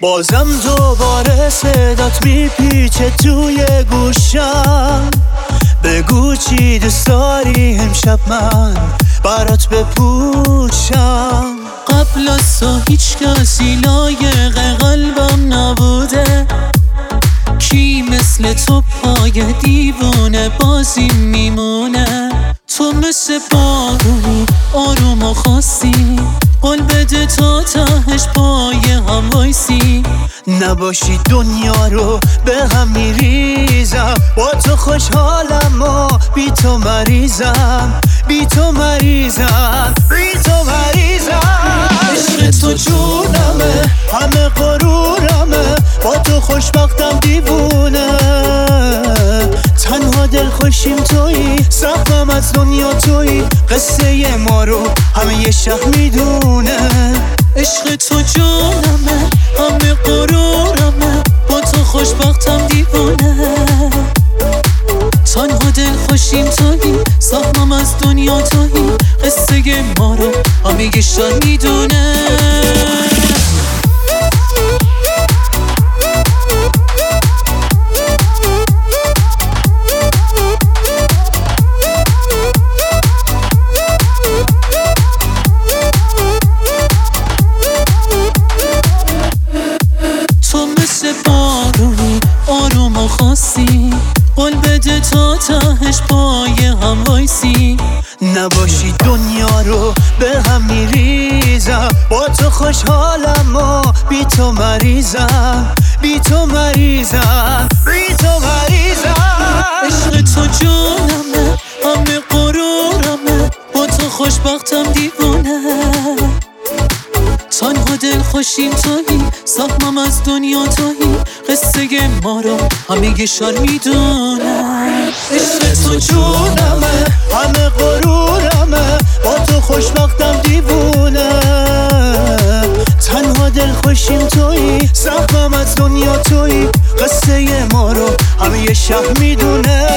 بازم دوباره صدات میپیچه توی گوشم. بگو چی دوست داری امشب من برات بپوشم. قبل از تو هیچ کسی لایق قلبم نبوده. کی مثل تو پای دیوونه بازی میمونه. تو مثل بارونی آروم و خاصی، قول بده تا تهش پای هم وایسی. نباشی دنیا رو به هم میریزم. با تو خوشحالم و بی تو مریضم. بی تو مریضم، بی تو مریضم. عشق تو جونمه، همه غرورمه. با تو خوشبختم دیوونه. تنها دل خوشیم تویی، سختم از دنیا تویی. قصه ما رو همه یه شهر میدونه. عشق تو جونمه، همه غرورمه. با تو خوشبختم دیوونه. تنها دل خوشیم تویی، سهمم از دنیا تویی. قصه ما رو همه یه شهر میدونه. تو مثل بارونی آروم و خاصی، قول بده تا تهش پای هم وایسی. نباشی دنیا رو به هم میریزم. با تو خوشحالم و بی تو مریضم. بی تو مریضم، بی تو مریضم. عشق تو جونمه، همه غرورمه. با تو خوشبختم دیوونه. تنها دل خوشیم تویی، سهمم از دنیا تویی. قصه ما رو همه یه شهر میدونه. عشق تو جونمه، همه غرورمه. با تو خوشبختم دیوونه. تنها دل خوشیم تویی، سهمم از دنیا تویی. قصه ما رو همه یه شهر میدونه.